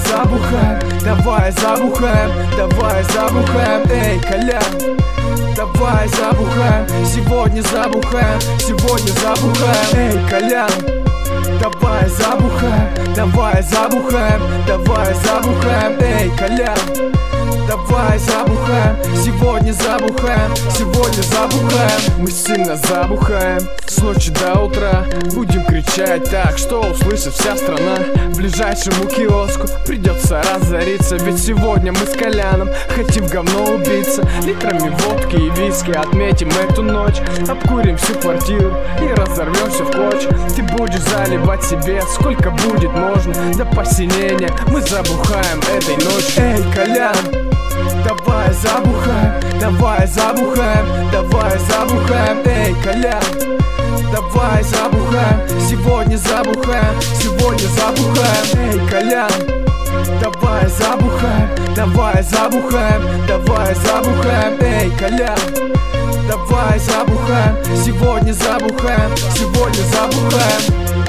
забухаем, давай забухаем, давай забухаем, эй, Колян. Давай забухаем, сегодня забухаем, сегодня забухаем, эй, Колян. Давай забухаем, давай забухаем, давай забухаем, эй, Колян. Давай забухаем, сегодня забухаем, сегодня забухаем. Мы сильно забухаем, с ночи до утра. Будем кричать так, что услышит вся страна. Ближайшему киоску придется разориться, ведь сегодня мы с Коляном хотим в говно убиться. Литрами водки и виски отметим эту ночь. Обкурим всю квартиру и разорвемся в клочья. Ты будешь заливать себе сколько будет можно до посинения. Мы забухаем этой ночью, эй, Колян. Давай забухаем, давай забухаем, давай забухаем, эй, Колян. Давай забухаем, сегодня забухаем, сегодня забухаем, эй, Колян. Давай забухаем, давай забухаем, давай забухаем, эй, Колян. Давай забухаем, сегодня забухаем, сегодня забухаем.